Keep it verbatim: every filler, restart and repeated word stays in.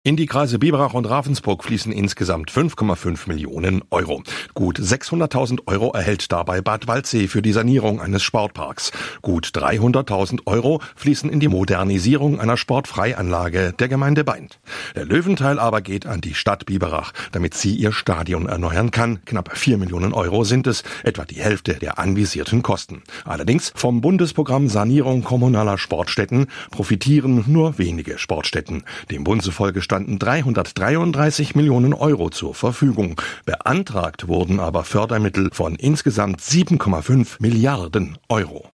In die Kreise Biberach und Ravensburg fließen insgesamt fünf Komma fünf Millionen Euro. Gut sechshunderttausend Euro erhält dabei Bad Waldsee für die Sanierung eines Sportparks. Gut dreihunderttausend Euro fließen in die Modernisierung einer Sportfreianlage der Gemeinde Baindt. Der Löwenteil aber geht an die Stadt Biberach, damit sie ihr Stadion erneuern kann. Knapp vier Millionen Euro sind es, etwa die Hälfte der anvisierten Kosten. Allerdings vom Bundesprogramm Sanierung kommunaler Sportstätten profitieren nur wenige Sportstätten. Dem Bund zufolge standen dreihundertdreiunddreißig Millionen Euro zur Verfügung. Beantragt wurden aber Fördermittel von insgesamt sieben Komma fünf Milliarden Euro.